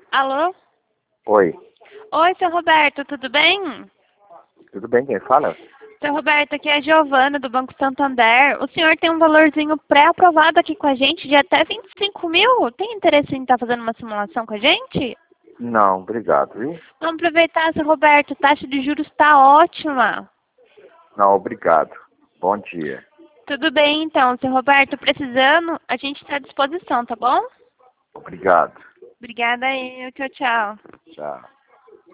Alô? Oi, Oi, seu Roberto, tudo bem? tudo bem? Quem fala? Seu Roberto, aqui é a Giovana, do Banco Santander. O senhor tem um valorzinho pré-aprovado aqui com a gente de até 25 mil. Tem interesse em estar fazendo uma simulação com a gente? Não, obrigado, viu? Vamos aproveitar, seu Roberto. A taxa de juros está ótima. Não, obrigado. Bom dia. Tudo bem, então. Seu Roberto, precisando, a gente está à disposição, tá bom? Obrigado. Obrigada aí. Tchau, tchau. Tchau.